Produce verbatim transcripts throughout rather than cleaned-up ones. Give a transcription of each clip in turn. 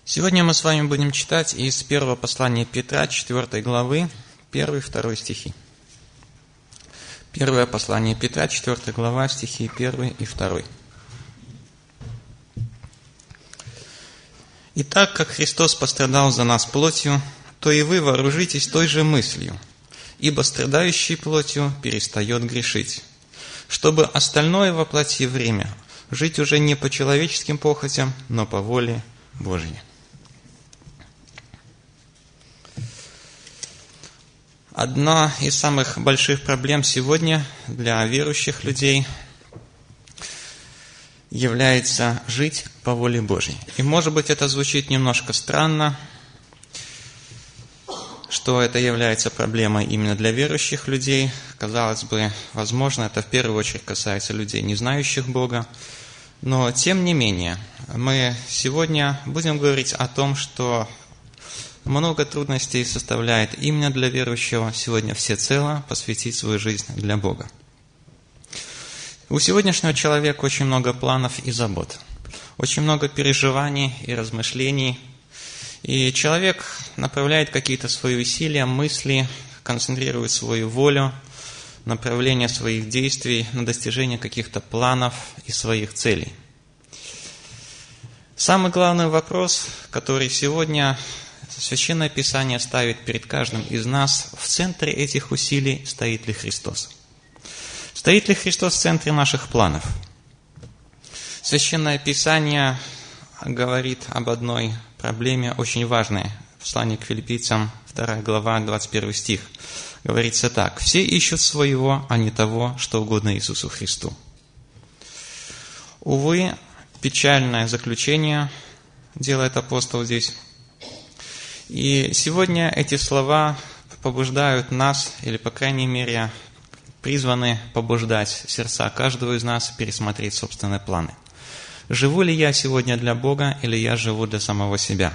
Сегодня мы с вами будем читать из первого послания Петра, четвёртой главы, первый и второй стихи. Первое послание Петра, четвёртая глава, стихи первый и второй. «Итак, как Христос пострадал за нас плотью, то и вы вооружитесь той же мыслью, ибо страдающий плотью перестает грешить, чтобы остальное во плоти время жить уже не по человеческим похотям, но по воле Божьей». Одна из самых больших проблем сегодня для верующих людей является жить по воле Божьей. И, может быть, это звучит немножко странно, что это является проблемой именно для верующих людей. Казалось бы, возможно, это в первую очередь касается людей, не знающих Бога. Но, тем не менее, мы сегодня будем говорить о том, что много трудностей составляет именно для верующего сегодня всецело посвятить свою жизнь для Бога. У сегодняшнего человека очень много планов и забот, очень много переживаний и размышлений. И человек направляет какие-то свои усилия, мысли, концентрирует свою волю, направление своих действий на достижение каких-то планов и своих целей. Самый главный вопрос, который сегодня Священное Писание ставит перед каждым из нас: в центре этих усилий стоит ли Христос? Стоит ли Христос в центре наших планов? Священное Писание говорит об одной проблеме очень важной. Послание к Филиппийцам, вторая глава, двадцать первый стих. Говорится так: «Все ищут своего, а не того, что угодно Иисусу Христу». Увы, печальное заключение делает апостол здесь. И сегодня эти слова побуждают нас, или, по крайней мере, призваны побуждать сердца каждого из нас пересмотреть собственные планы. Живу ли я сегодня для Бога, или я живу для самого себя?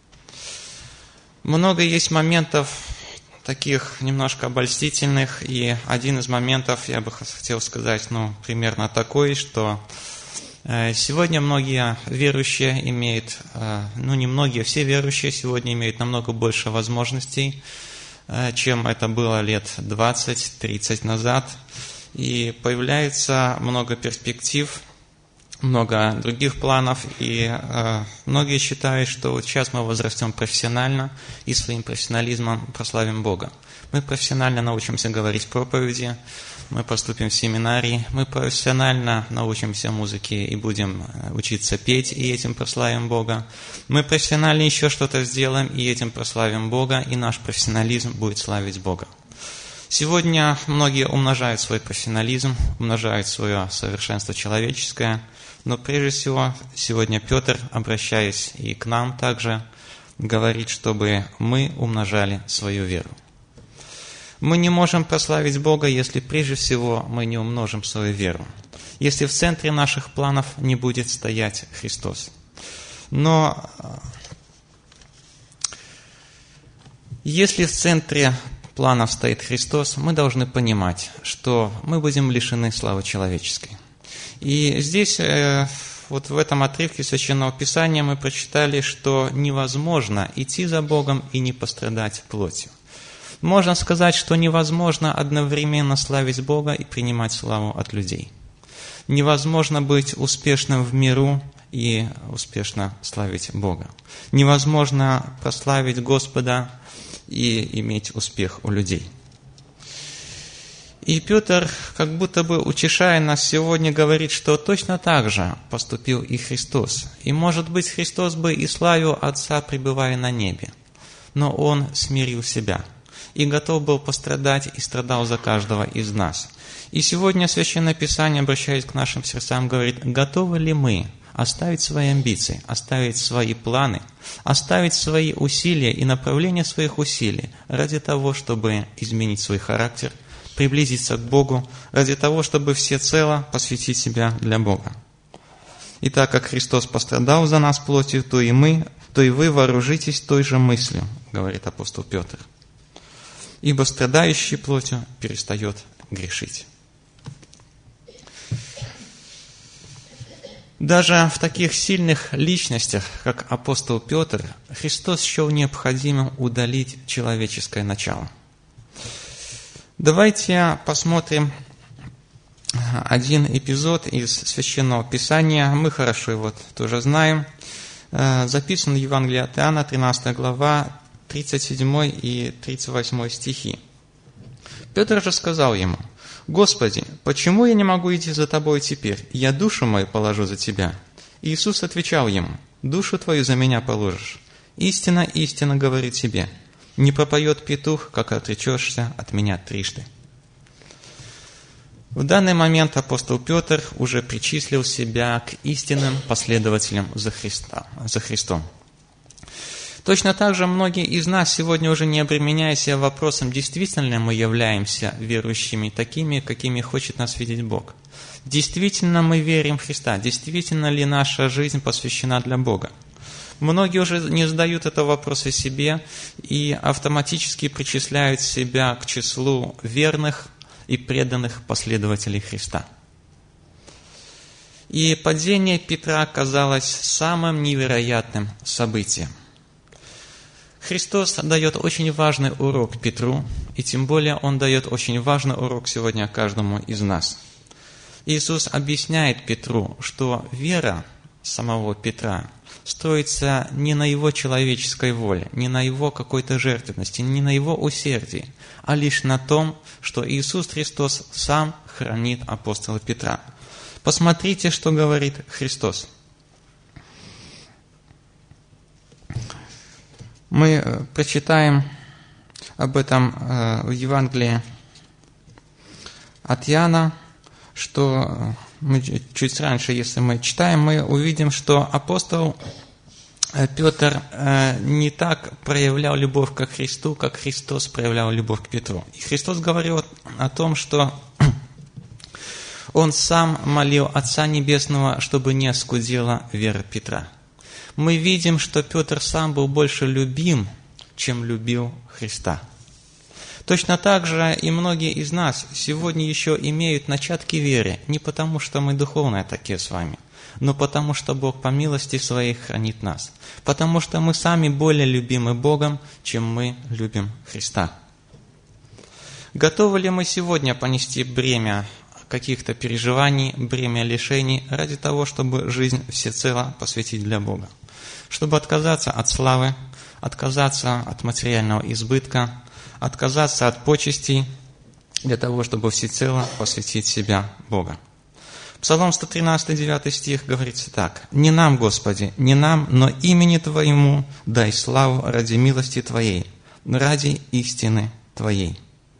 Много есть моментов таких немножко обольстительных, и один из моментов, я бы хотел сказать, ну, примерно такой, что сегодня многие верующие имеют, ну не многие, все верующие сегодня имеют намного больше возможностей, чем это было лет двадцать-тридцать назад. И появляется много перспектив, много других планов, и многие считают, что вот сейчас мы возрастем профессионально и своим профессионализмом прославим Бога. Мы профессионально научимся говорить проповеди, мы поступим в семинарии, мы профессионально научимся музыке и будем учиться петь, и этим прославим Бога. Мы профессионально еще что-то сделаем, и этим прославим Бога, и наш профессионализм будет славить Бога. Сегодня многие умножают свой профессионализм, умножают свое совершенство человеческое, но прежде всего сегодня Петр, обращаясь и к нам также, говорит, чтобы мы умножали свою веру. Мы не можем прославить Бога, если прежде всего мы не умножим свою веру, если в центре наших планов не будет стоять Христос. Но если в центре планов стоит Христос, мы должны понимать, что мы будем лишены славы человеческой. И здесь, вот в этом отрывке Священного Писания мы прочитали, что невозможно идти за Богом и не пострадать плотью. Можно сказать, что невозможно одновременно славить Бога и принимать славу от людей. Невозможно быть успешным в миру и успешно славить Бога. Невозможно прославить Господа и иметь успех у людей. И Петр, как будто бы утешая нас сегодня, говорит, что точно так же поступил и Христос. И, может быть, Христос бы и славил Отца, пребывая на небе. Но Он смирил себя и готов был пострадать, и страдал за каждого из нас. И сегодня Священное Писание, обращаясь к нашим сердцам, говорит: готовы ли мы оставить свои амбиции, оставить свои планы, оставить свои усилия и направление своих усилий ради того, чтобы изменить свой характер, приблизиться к Богу, ради того, чтобы всецело посвятить себя для Бога. И так как Христос пострадал за нас плотью, то и мы, то и вы вооружитесь той же мыслью, говорит апостол Петр. Ибо страдающий плотью перестает грешить. Даже в таких сильных личностях, как апостол Петр, Христос счел необходимым удалить человеческое начало. Давайте посмотрим один эпизод из Священного Писания. Мы хорошо его тоже знаем. Записан в Евангелии от Иоанна, тринадцатая глава, тридцать седьмой и тридцать восьмой стихи. Петр же сказал ему: «Господи, почему я не могу идти за Тобой теперь? Я душу мою положу за Тебя». Иисус отвечал ему: «Душу твою за Меня положишь. Истинно, истинно говорю тебе, не пропоет петух, как отречешься от Меня трижды». В данный момент апостол Петр уже причислил себя к истинным последователям за, Христа, за Христом. Точно так же многие из нас сегодня уже не обременяя себя вопросом, действительно ли мы являемся верующими, такими, какими хочет нас видеть Бог. Действительно мы верим в Христа, действительно ли наша жизнь посвящена для Бога. Многие уже не задают этого вопроса себе и автоматически причисляют себя к числу верных и преданных последователей Христа. И падение Петра оказалось самым невероятным событием. Христос дает очень важный урок Петру, и тем более Он дает очень важный урок сегодня каждому из нас. Иисус объясняет Петру, что вера самого Петра строится не на его человеческой воле, не на его какой-то жертвенности, не на его усердии, а лишь на том, что Иисус Христос сам хранит апостола Петра. Посмотрите, что говорит Христос. Мы прочитаем об этом в Евангелии от Иоанна, что мы чуть раньше, если мы читаем, мы увидим, что апостол Петр не так проявлял любовь к Христу, как Христос проявлял любовь к Петру. И Христос говорил о том, что Он сам молил Отца Небесного, чтобы не оскудела вера Петра. Мы видим, что Петр сам был больше любим, чем любил Христа. Точно так же и многие из нас сегодня еще имеют начатки веры, не потому, что мы духовные такие с вами, но потому, что Бог по милости Своей хранит нас, потому что мы сами более любимы Богом, чем мы любим Христа. Готовы ли мы сегодня понести бремя каких-то переживаний, бремя лишений ради того, чтобы жизнь всецело посвятить для Бога? Чтобы отказаться от славы, отказаться от материального избытка, отказаться от почестей для того, чтобы всецело посвятить себя Богу. Псалом сто тринадцать, девятый стих говорится так: «Не нам, Господи, не нам, но имени Твоему дай славу ради милости Твоей, ради истины Твоей».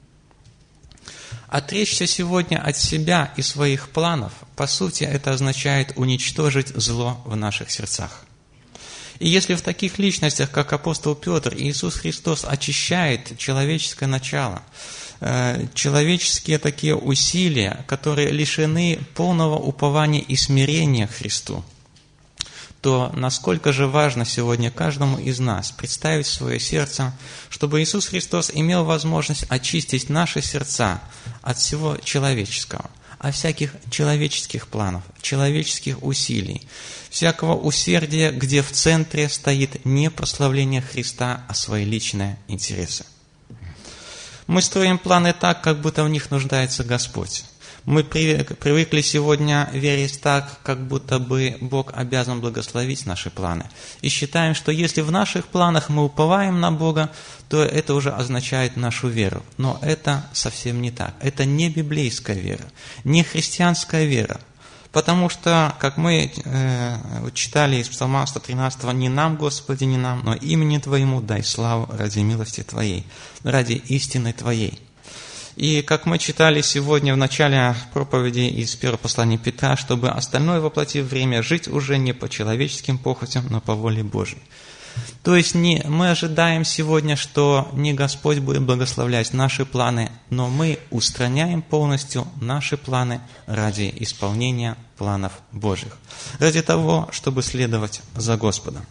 Отречься сегодня от себя и своих планов, по сути, это означает уничтожить зло в наших сердцах. И если в таких личностях, как апостол Петр, Иисус Христос очищает человеческое начало, человеческие такие усилия, которые лишены полного упования и смирения к Христу, то насколько же важно сегодня каждому из нас представить свое сердце, чтобы Иисус Христос имел возможность очистить наши сердца от всего человеческого, от всяких человеческих планов, человеческих усилий, всякого усердия, где в центре стоит не прославление Христа, а свои личные интересы. Мы строим планы так, как будто в них нуждается Господь. Мы привыкли сегодня верить так, как будто бы Бог обязан благословить наши планы. И считаем, что если в наших планах мы уповаем на Бога, то это уже означает нашу веру. Но это совсем не так. Это не библейская вера, не христианская вера. Потому что, как мы э, читали из Псалма сто тринадцать, «Не нам, Господи, не нам, но имени Твоему дай славу ради милости Твоей, ради истины Твоей». И как мы читали сегодня в начале проповеди из первого послания Петра, чтобы остальное воплотив время жить уже не по человеческим похотям, но по воле Божией. То есть не, мы ожидаем сегодня, что не Господь будет благословлять наши планы, но мы устраняем полностью наши планы ради исполнения планов Божьих, ради того, чтобы следовать за Господом.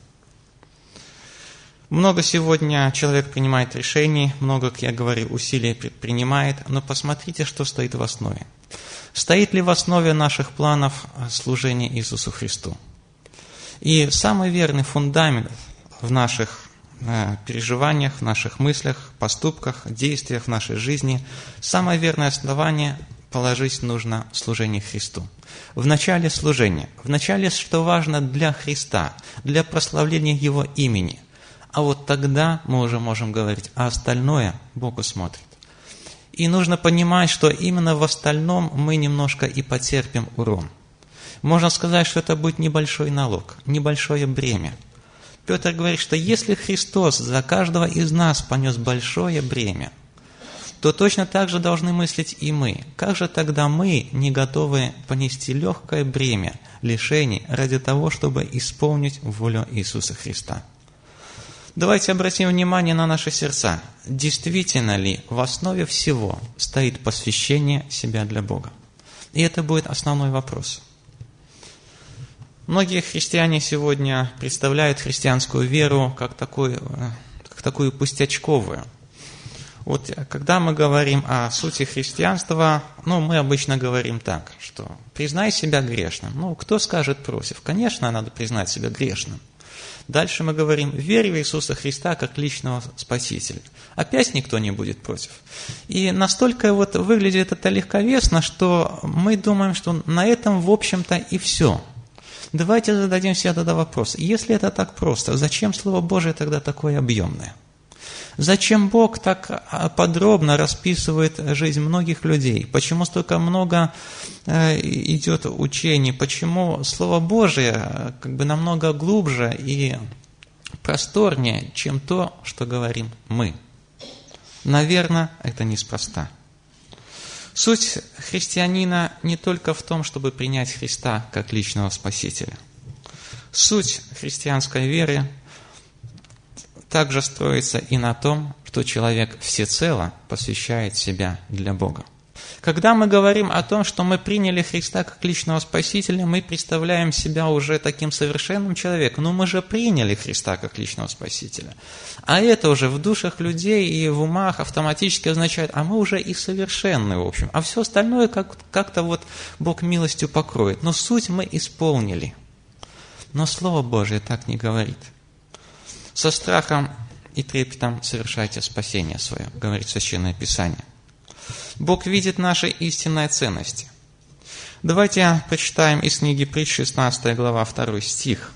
Много сегодня человек принимает решений, много, как я говорил, усилий предпринимает, но посмотрите, что стоит в основе. Стоит ли в основе наших планов служение Иисусу Христу? И самый верный фундамент в наших э, переживаниях, в наших мыслях, поступках, действиях в нашей жизни, самое верное основание положить нужно в служение Христу. В начале служения, в начале, что важно для Христа, для прославления Его имени. А вот тогда мы уже можем говорить, а остальное Бог усмотрит. И нужно понимать, что именно в остальном мы немножко и потерпим урон. Можно сказать, что это будет небольшой налог, небольшое бремя. Петр говорит, что если Христос за каждого из нас понес большое бремя, то точно так же должны мыслить и мы. Как же тогда мы не готовы понести легкое бремя лишений ради того, чтобы исполнить волю Иисуса Христа? Давайте обратим внимание на наши сердца. Действительно ли в основе всего стоит посвящение себя для Бога? И это будет основной вопрос. Многие христиане сегодня представляют христианскую веру как такую, как такую пустячковую. Вот когда мы говорим о сути христианства, ну, мы обычно говорим так, что признай себя грешным. Ну, кто скажет против? Конечно, надо признать себя грешным. Дальше мы говорим, верь в Иисуса Христа как личного Спасителя. Опять никто не будет против. И настолько вот выглядит это легковесно, что мы думаем, что на этом, в общем-то, и все. Давайте зададим себе тогда вопрос. Если это так просто, зачем Слово Божие тогда такое объемное? Зачем Бог так подробно расписывает жизнь многих людей? Почему столько много идет учений? Почему Слово Божие как бы намного глубже и просторнее, чем то, что говорим мы? Наверное, это неспроста. Суть христианина не только в том, чтобы принять Христа как личного Спасителя. Суть христианской веры также строится и на том, что человек всецело посвящает себя для Бога. Когда мы говорим о том, что мы приняли Христа как личного Спасителя, мы представляем себя уже таким совершенным человеком. Но мы же приняли Христа как личного Спасителя. А это уже в душах людей и в умах автоматически означает, а мы уже и совершенны, в общем. А все остальное как- как-то вот Бог милостью покроет. Но суть мы исполнили. Но Слово Божие так не говорит. Со страхом и трепетом совершайте спасение свое, говорит Священное Писание. Бог видит наши истинные ценности. Давайте прочитаем из книги Притч, шестнадцатая глава, второй стих.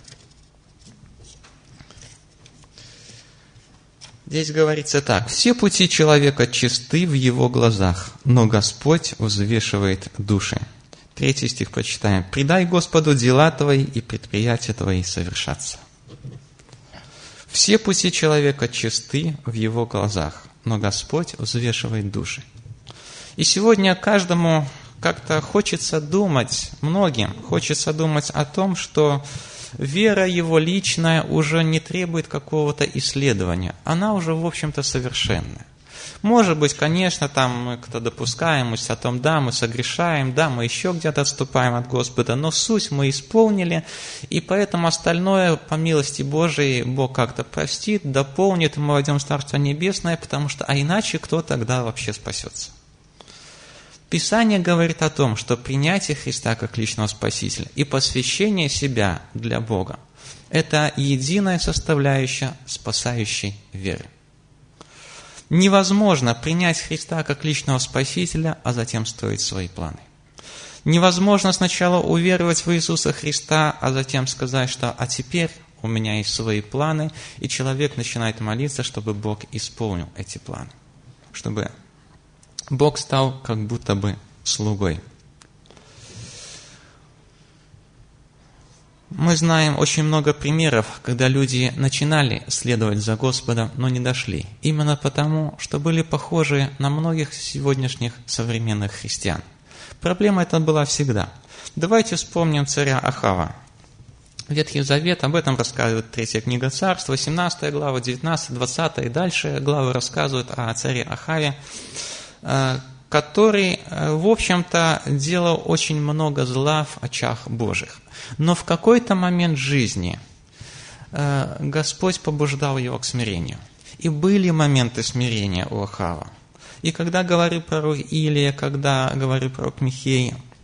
Здесь говорится так. «Все пути человека чисты в его глазах, но Господь взвешивает души». Третий стих прочитаем. «Предай Господу дела твои, и предприятия твои совершатся». Все пути человека чисты в его глазах, но Господь взвешивает души. И сегодня каждому как-то хочется думать, многим хочется думать о том, что вера его личная уже не требует какого-то исследования. Она уже, в общем-то, совершенная. Может быть, конечно, там мы кто допускаем, мы о том, да, мы согрешаем, да, мы еще где-то отступаем от Господа, но суть мы исполнили, и поэтому остальное, по милости Божией, Бог как-то простит, дополнит, и мы войдем в Царство Небесное, потому что, а иначе кто тогда вообще спасется? Писание говорит о том, что принятие Христа как личного Спасителя и посвящение себя для Бога – это единая составляющая спасающей веры. Невозможно принять Христа как личного Спасителя, а затем строить свои планы. Невозможно сначала уверовать в Иисуса Христа, а затем сказать, что «а теперь у меня есть свои планы», и человек начинает молиться, чтобы Бог исполнил эти планы, чтобы Бог стал как будто бы слугой. Мы знаем очень много примеров, когда люди начинали следовать за Господом, но не дошли. Именно потому, что были похожи на многих сегодняшних современных христиан. Проблема эта была всегда. Давайте вспомним царя Ахава. Ветхий Завет, об этом рассказывает третья книга Царств, восемнадцатая глава, девятнадцатая, двадцатая и дальше главы рассказывают о царе Ахаве, который, в общем-то, делал очень много зла в очах Божьих. Но в какой-то момент жизни Господь побуждал его к смирению. И были моменты смирения у Ахава. И когда говорил пророк Илия, когда говорил пророк Михей,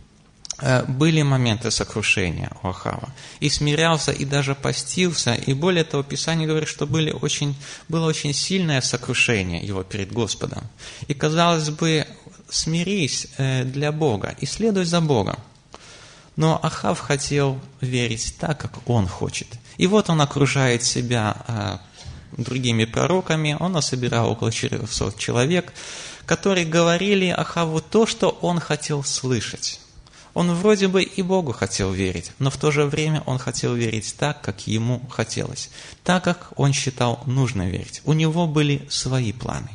были моменты сокрушения у Ахава. И смирялся, и даже постился. И более того, Писание говорит, что были очень, было очень сильное сокрушение его перед Господом. И, казалось бы, смирись для Бога и следуй за Богом. Но Ахав хотел верить так, как он хочет. И вот он окружает себя другими пророками. Он насобирал около четырехсот человек, которые говорили Ахаву то, что он хотел слышать. Он вроде бы и Богу хотел верить, но в то же время он хотел верить так, как ему хотелось, так, как он считал нужно верить. У него были свои планы.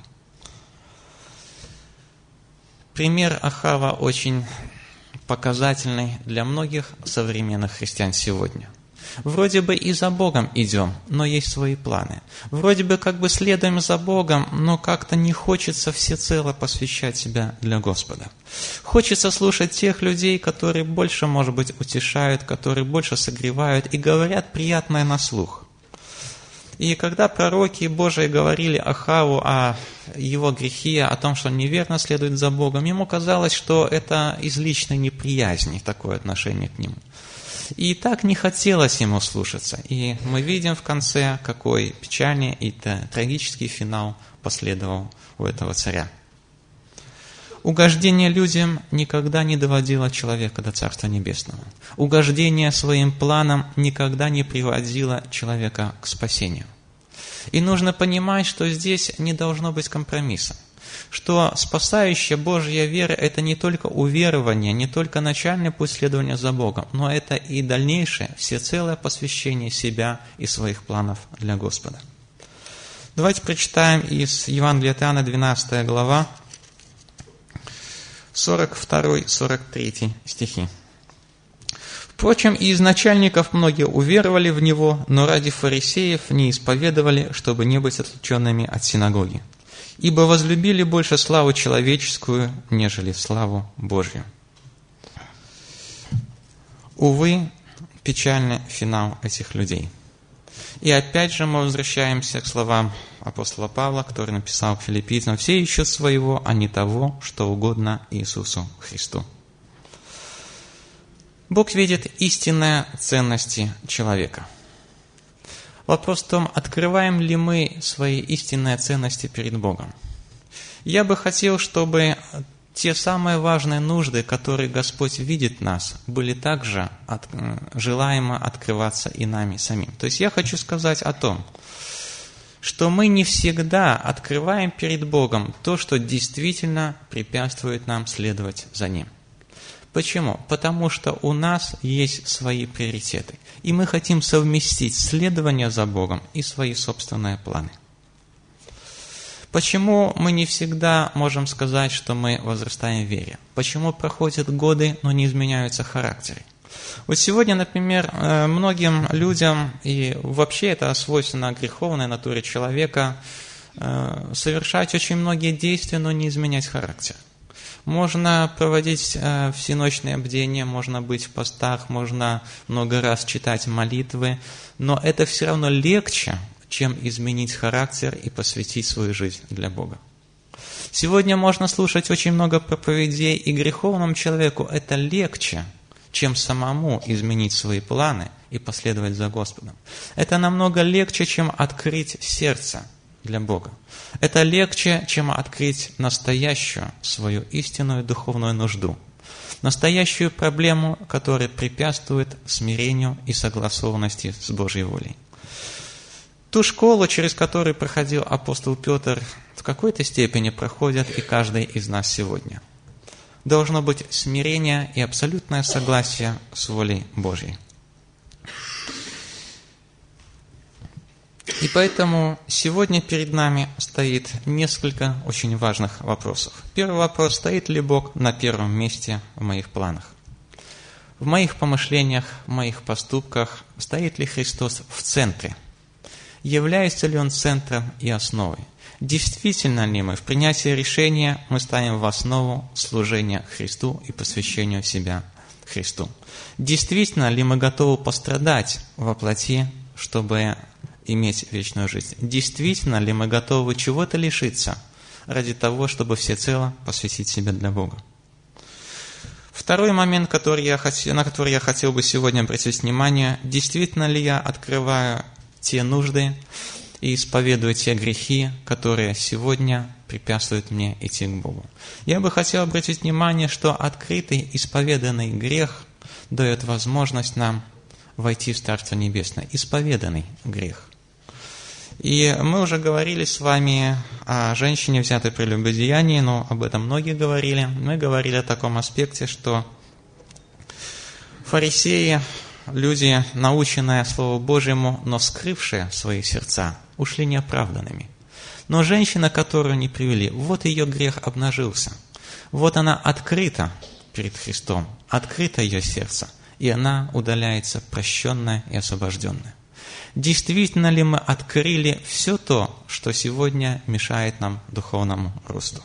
Пример Ахава очень показательный для многих современных христиан сегодня. Вроде бы и за Богом идем, но есть свои планы. Вроде бы как бы следуем за Богом, но как-то не хочется всецело посвящать себя для Господа. Хочется слушать тех людей, которые больше, может быть, утешают, которые больше согревают и говорят приятное на слух. И когда пророки Божии говорили Ахаву о его грехе, о том, что он неверно следует за Богом, ему казалось, что это из личной неприязни такое отношение к нему. И так не хотелось ему слушаться. И мы видим в конце, какой печальный и трагический финал последовал у этого царя. Угождение людям никогда не доводило человека до Царства Небесного. Угождение своим планам никогда не приводило человека к спасению. И нужно понимать, что здесь не должно быть компромисса. Что спасающая Божья вера – это не только уверование, не только начальный путь следования за Богом, но это и дальнейшее, всецелое посвящение себя и своих планов для Господа. Давайте прочитаем из Евангелия от Иоанна, двенадцатая глава, сорок второй — сорок третий стихи. «Впрочем, и из начальников многие уверовали в Него, но ради фарисеев не исповедовали, чтобы не быть отлученными от синагоги. Ибо возлюбили больше славу человеческую, нежели славу Божью». Увы, печальный финал этих людей. И опять же мы возвращаемся к словам апостола Павла, который написал к филиппийцам: «Все ищут своего, а не того, что угодно Иисусу Христу». Бог видит истинные ценности человека. Вопрос в том, открываем ли мы свои истинные ценности перед Богом. Я бы хотел, чтобы те самые важные нужды, которые Господь видит в нас, были также от, желаемо открываться и нами самим. То есть я хочу сказать о том, что мы не всегда открываем перед Богом то, что действительно препятствует нам следовать за Ним. Почему? Потому что у нас есть свои приоритеты, и мы хотим совместить следование за Богом и свои собственные планы. Почему мы не всегда можем сказать, что мы возрастаем в вере? Почему проходят годы, но не изменяются характеры? Вот сегодня, например, многим людям, и вообще это свойственно греховной натуре человека, совершать очень многие действия, но не изменять характер. Можно проводить э, всеночные бдения, можно быть в постах, можно много раз читать молитвы, но это все равно легче, чем изменить характер и посвятить свою жизнь для Бога. Сегодня можно слушать очень много проповедей, и греховному человеку это легче, чем самому изменить свои планы и последовать за Господом. Это намного легче, чем открыть сердце для Бога. Это легче, чем открыть настоящую свою истинную духовную нужду, настоящую проблему, которая препятствует смирению и согласованности с Божьей волей. Ту школу, через которую проходил апостол Петр, в какой-то степени проходит и каждый из нас сегодня. Должно быть смирение и абсолютное согласие с волей Божьей. И поэтому сегодня перед нами стоит несколько очень важных вопросов. Первый вопрос: стоит ли Бог на первом месте в моих планах? В моих помышлениях, в моих поступках стоит ли Христос в центре? Является ли Он центром и основой? Действительно ли мы в принятии решения мы ставим в основу служения Христу и посвящению себя Христу? Действительно ли мы готовы пострадать во плоти, чтобы иметь вечную жизнь? Действительно ли мы готовы чего-то лишиться ради того, чтобы всецело посвятить себя для Бога? Второй момент, который я хотел, на который я хотел бы сегодня обратить внимание, действительно ли я открываю те нужды и исповедую те грехи, которые сегодня препятствуют мне идти к Богу. Я бы хотел обратить внимание, что открытый, исповеданный грех дает возможность нам войти в Царство Небесное. Исповеданный грех. И мы уже говорили с вами о женщине, взятой при прелюбодеянии, но об этом многие говорили. Мы говорили о таком аспекте, что фарисеи, люди, наученные Слову Божьему, но скрывшие свои сердца, ушли неоправданными. Но женщина, которую не привели, вот ее грех обнажился. Вот она открыта перед Христом, открыто ее сердце, и она удаляется прощенная и освобожденная. Действительно ли мы открыли все то, что сегодня мешает нам духовному росту?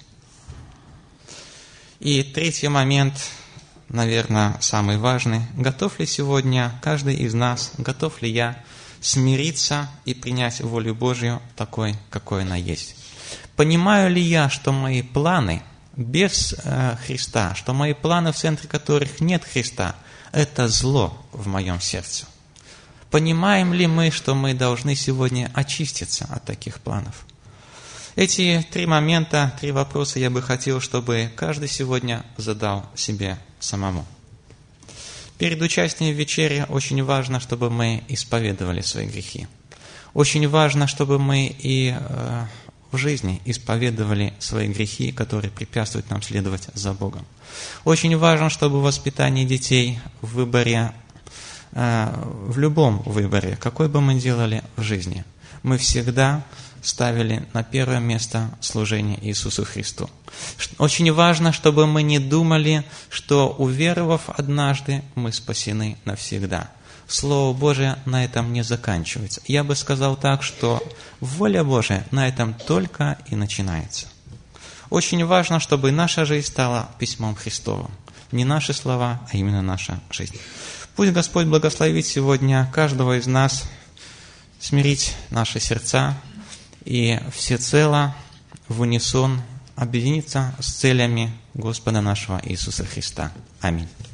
И третий момент, наверное, самый важный. Готов ли сегодня каждый из нас, готов ли я смириться и принять волю Божью такой, какой она есть? Понимаю ли я, что мои планы без э, Христа, что мои планы, в центре которых нет Христа, это зло в моем сердце? Понимаем ли мы, что мы должны сегодня очиститься от таких планов? Эти три момента, три вопроса я бы хотел, чтобы каждый сегодня задал себе самому. Перед участием в вечере очень важно, чтобы мы исповедовали свои грехи. Очень важно, чтобы мы и э, в жизни исповедовали свои грехи, которые препятствуют нам следовать за Богом. Очень важно, чтобы в воспитании детей, в выборе, в любом выборе, какой бы мы делали в жизни, мы всегда ставили на первое место служение Иисусу Христу. Очень важно, чтобы мы не думали, что, уверовав однажды, мы спасены навсегда. Слово Божие на этом не заканчивается. Я бы сказал так, что воля Божия на этом только и начинается. Очень важно, чтобы наша жизнь стала письмом Христовым. Не наши слова, а именно наша жизнь. Пусть Господь благословит сегодня каждого из нас смирить наши сердца и всецело в унисон объединиться с целями Господа нашего Иисуса Христа. Аминь.